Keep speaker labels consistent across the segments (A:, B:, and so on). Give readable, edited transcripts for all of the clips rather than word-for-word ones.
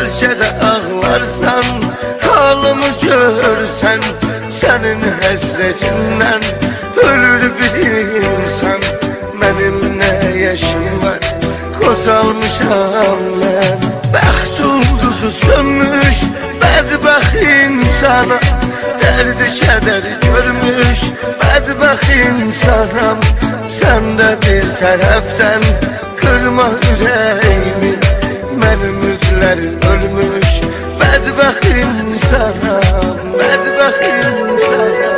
A: bəlkə də ağlarsan, halımı görsən, sənin həsrətindən ölür bir insan. Mənim nə yaşım var, qocalmışam mən. Bəxt ulduzu sönmüş bədbəxt insana, dərdi kədər görmüş bədbəxt insanam. Sən də bir tərəfdən qırma ürəyimi, mən ümidlərim ölmüş bədbəxt insanam, bədbəxt insanam.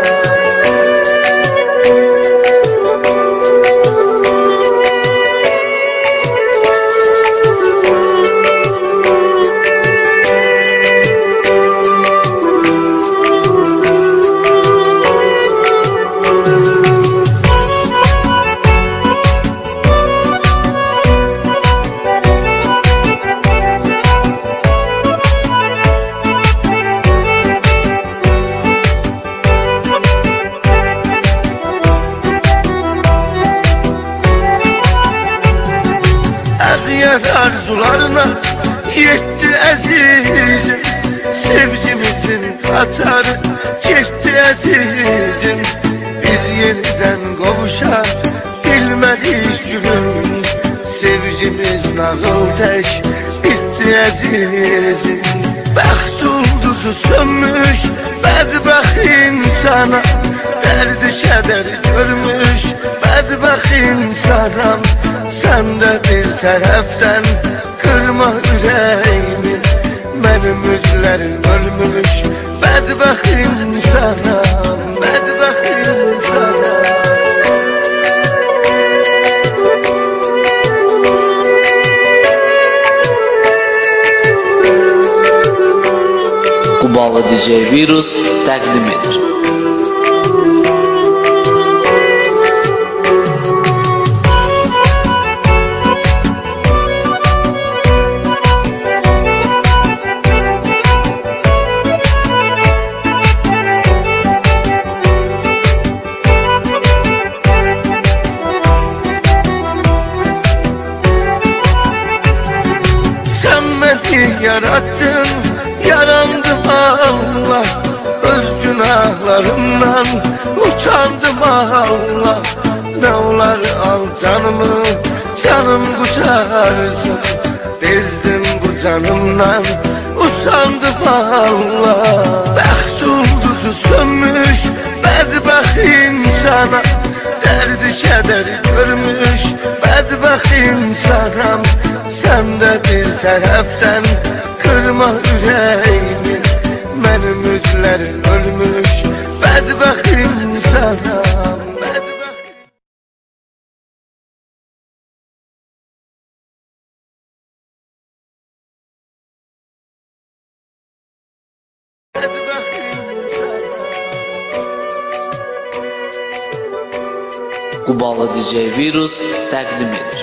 A: Arzularına yetti əzizim, sevgimizin qatarı getdi əzizim. Biz yenidən qovuşar bilmədik gülüm, sevgimiz nağıl tək bitdi əzizim. Bəxt ulduzu sönmüş bədbəxt insana, dərdi kədər görmüş bədbəxt insanam. Sən də bir tərəfdən qırma ürəyimi, mən ümidlərim ölmüş bədbəxt insanam, bədbəxt insanam.
B: Qubalı DJ Virus təqdim edir.
A: Yarattın, yarandım Allah, öz günahlarımdan utandım Allah. Ne olar al canımı, canım kurtarsın, bezdim bu canımdan, usandım Allah. Bəxt ulduzu sönmüş bədbəxt insana, dərdi kədər görmüş bədbəxt insanam. Sən də bir tərəfdən qırma ürəyimi, mən ümidlərim ölmüş bədbəxt insanam, bədbəxt.
B: Qubalı DJ Virus təqdim edir.